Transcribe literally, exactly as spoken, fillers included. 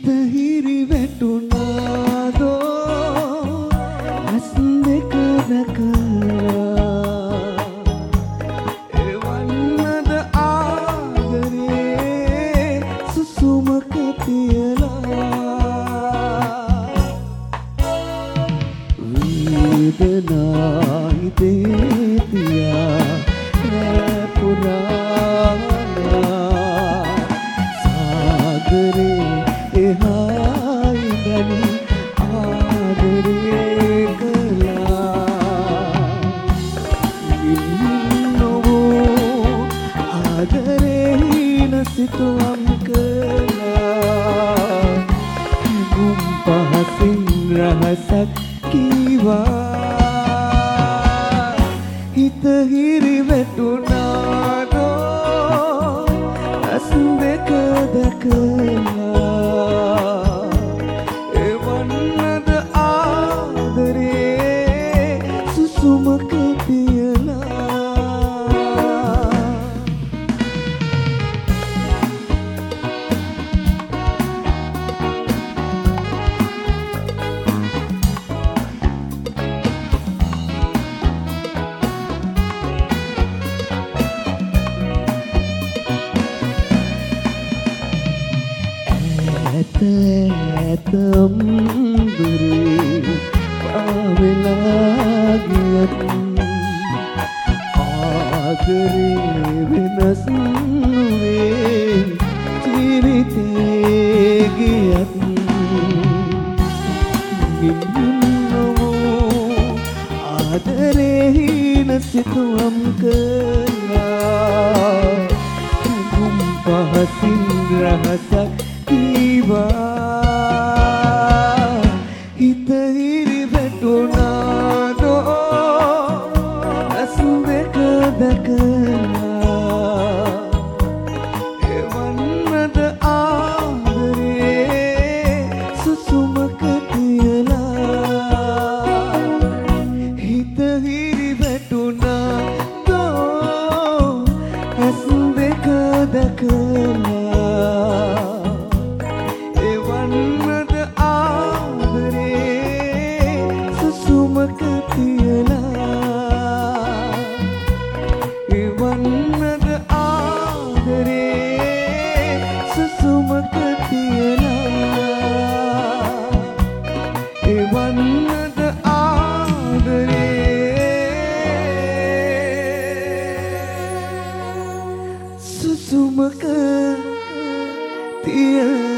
හිත හිරි වැටුණාදෝ ඇස් දෙක දැකලා එවන්නද ආදරේ සුසුමක තියලා වේදනා හිතේ තියා රැපුරානා සාගරේ එහායි ගනි ආදරේ කළා ඉන්නවෝ ආදරේ නසිතුවම් කළා ගුම් පහසින් රහසක් කීවා හිත හිරි වැටුණාදෝ ඇස් දෙක දැකලා එවන්නද ආදරේ සුසුමක ඇතම් දුරේ පාවෙලා ගියත් ආදරේ වෙනස් නොවේ ජීවිතේ ගියත් නින්නවෝ ආදරේ නසිතුවම් කළා ගුම් පහසින් රහසක් හිත හිරි වැටුණාදෝ ඇස් දෙක දැකලා එවන්නද ආදරේ සුසුමක තියලා හිත හිරි වැටුණාදෝ ඇස් දෙක දැකලා එවන්නද ආදරේ සුසුමක තියලා එවන්නද ආදරේ සුසුමක තියලා එවන්නද ආදරේ සුසුමක තියලා